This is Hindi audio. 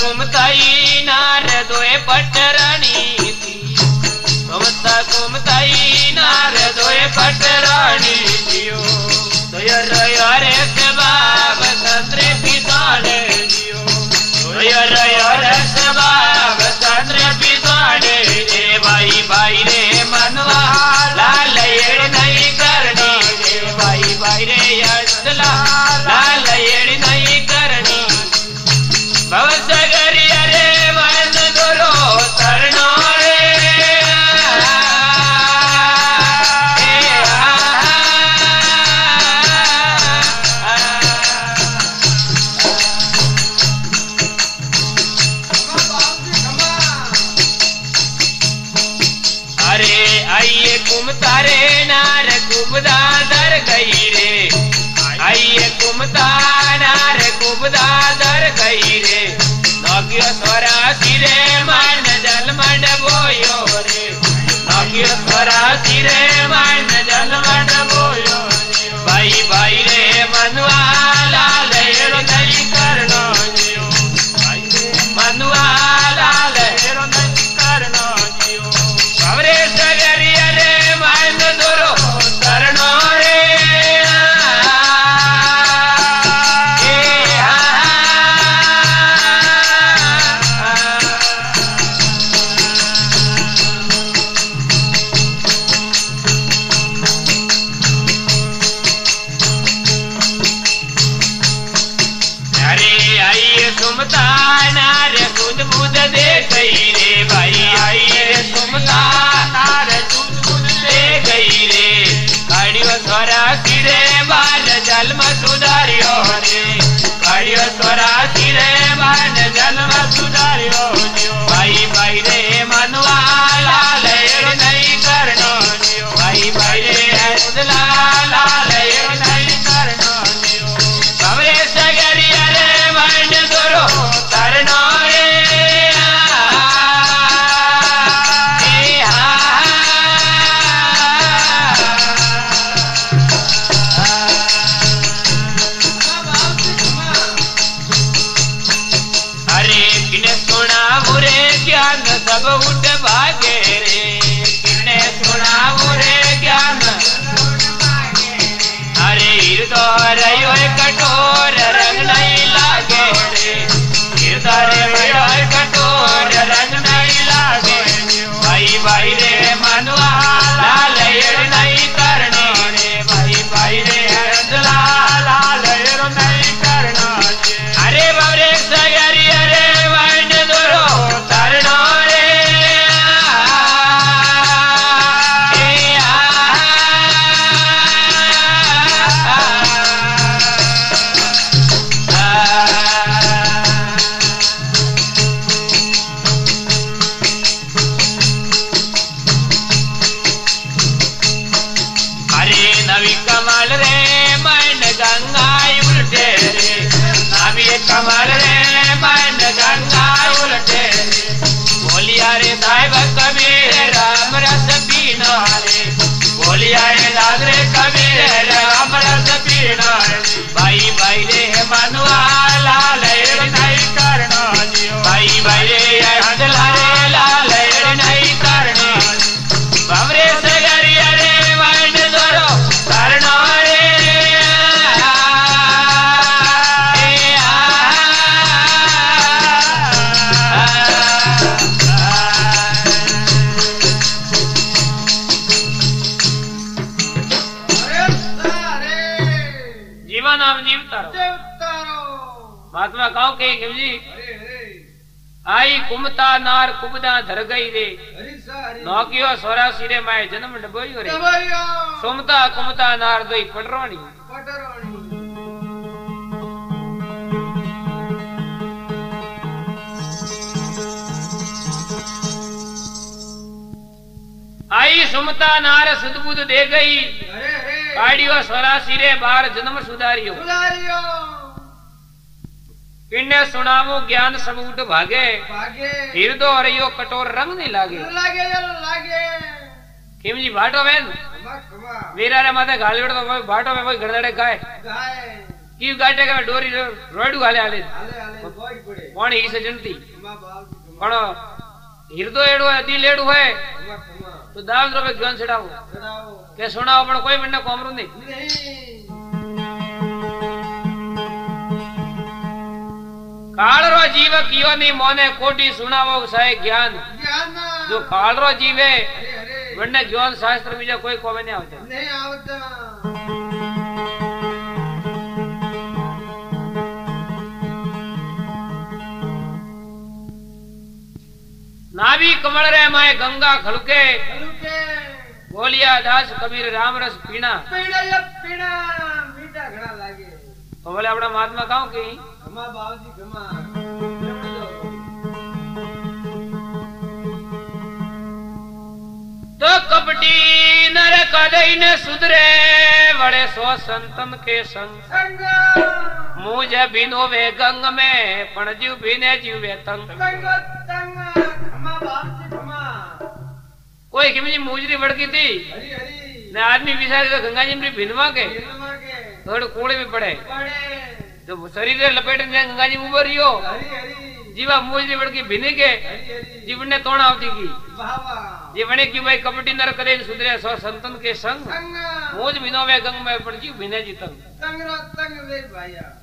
कुमताई नार दोए पटरानी कुमता कुमताई नार दोए पटरानी जियो दोयर यारे सबाब संद्रे पिताने जियो दोयर यारे सबाब संद्रे पिताने रे भाई भाई रे मनवा लाल येड़ नहीं करनी रे भाई भाई रे यसला लाल येड़ नहीं करनी भवसगरी अरे वन दोरो तरनो अरे आइए कुमता रे नार कुबदा दर गई रे आइए कुमता नार कुबदा दर गई रे नौकियो स्वरासी रे मान जल मंड बोयो रे नौकियो स्वरासी रे मान जल मंड बोयो भाई भाई रे मनुआ लाल हेरो नहीं करनो जियो भाई रे मनुआ लाल हेरो नहीं करनो जियो बाबरे सगरी अरे मान दोरो तरनो रे सुमता नार दूध बुध दे गई रे भाई आइए सुमता नार दूध बुध दे गई रे काड़ियो स्वरा सिरे बाल जल में सुधारियो रे काड़ियो स्वरा सिरे बाल जल में सुधारियो भाई भाई रे मनुआ लाल हेड़ नहीं करनो भाई भाई रे हसला लाल हेड़ नहीं करनो बाबरे सगरी अरे वन दोरो तरनो अरे किने सुना बुरे ज्ञान सब उठ भागे रे किने सुना बुरे ज्ञान अरे हृदय कठोर रंग नहीं लागे रे हृदय कठोर रंग नहीं लागे भाई भाई रे मनुआ लाल हेड़ नहीं करनी रे भाई भाई रे हंसला लाल हेड़ नहीं करना अरे बाबरे सगरी अरे वन दोरो तरनो रे नवी कमल रे मन गंगा उल्टे रे नवी कमल रे मन गंगा उल्टे रे बोलिया रे साहिब कबीर राम रस पीना रे बोलिया रे लाल रे कबीर राम रस पीना रे भाई भाई रे मनुआ लाल हेड़ नहीं करना भाई भाई रे हंसला रे लाल हेड़ नहीं करना बाबरे सगरी अरे वन दोरो तरनो रे जीवन हम जीवता रहो महात्मा कहो के जी आई कुमता नार कुबदा धर गई रे नौकियो स्वरा सिरे माए जन्म डबोयो रे सुमता कुमता नार दोई पटरोणी आई सुमता नार सुदबुद दे गई काड़ियो स्वरा सिरे बार जन्म सुधारियो पिंडे सुनावो ज्ञान सब उठ भागे हृदय हरियो कटोर रंग नहीं लागे किम जी बाटो बेन वीरा रे माथे गाली उड़ तो बाटो में कोई गड़दड़े गाय की गाटे का डोरी रोडू हाले हाले पानी ही से जनती पण हृदय एड़ो है दिल एड़ो है तो दाम रो ज्ञान छड़ाओ के सुनाओ पण कोई मने कोमरो नहीं काल रो जीव कियो नहीं मोने कोटी सुनावो सहे ज्ञान जो काल रो जीव है वने ज्ञान शास्त्र बीजा कोई कोवे नहीं आवता नहीं आवता नाभी कमल रे माए गंगा खलके बोलिया दास कबीर राम रस पीना पीना मीठा घड़ा लागे तो बोले अपना महात्मा कहूं की घमा बाबूजी घमा तो कपटी नर कदई न सुधरे बड़े सो संतन के संग मुझे बिनो वे गंग में पण जीव बिने जीव वे तंग कोई किमी मुजरी बड़की थी ने आदमी विचार के गंगा जी में भिनवा के थोड़े कूड़े में पड़े जो शरीर लपेटे गंगा जी उबर रियो जीवा मुजरी बड़की भिने के जीवन ने तोड़ आवती की जीवने की भाई कपटी नर करे सुधरे सो संतन के संग मुझ बिनो वे गंग में पड़ जी भिने जी तंग वे भाईया